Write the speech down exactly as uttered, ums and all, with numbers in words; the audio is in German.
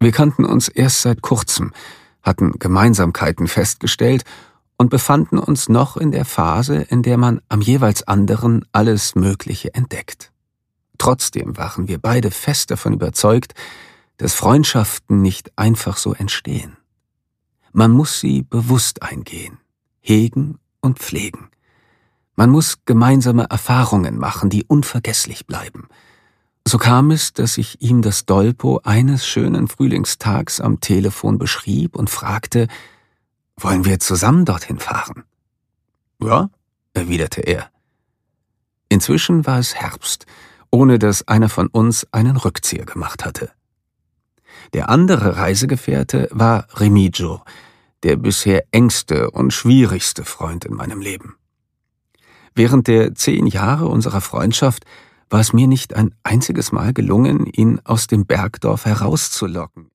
Wir kannten uns erst seit kurzem, hatten Gemeinsamkeiten festgestellt und befanden uns noch in der Phase, in der man am jeweils anderen alles Mögliche entdeckt. Trotzdem waren wir beide fest davon überzeugt, dass Freundschaften nicht einfach so entstehen. Man muss sie bewusst eingehen, hegen und pflegen. Man muss gemeinsame Erfahrungen machen, die unvergesslich bleiben. So kam es, dass ich ihm das Dolpo eines schönen Frühlingstags am Telefon beschrieb und fragte, »Wollen wir zusammen dorthin fahren?« »Ja«, erwiderte er. Inzwischen war es Herbst, ohne dass einer von uns einen Rückzieher gemacht hatte. Der andere Reisegefährte war Remigio, der bisher engste und schwierigste Freund in meinem Leben. Während der zehn Jahre unserer Freundschaft war es mir nicht ein einziges Mal gelungen, ihn aus dem Bergdorf herauszulocken.